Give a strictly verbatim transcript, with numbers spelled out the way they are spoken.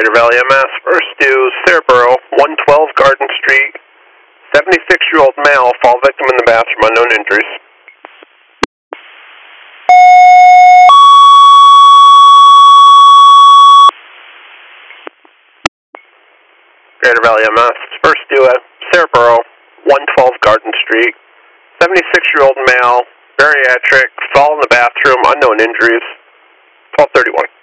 Greater Valley M S, first due, Sarahboro, one twelve Garden Street, seventy-six-year-old male, fall victim in the bathroom, unknown injuries. Greater Valley M S, first due at Sarahboro, one twelve Garden Street, seventy-six-year-old male, bariatric, fall in the bathroom, unknown injuries, twelve thirty-one.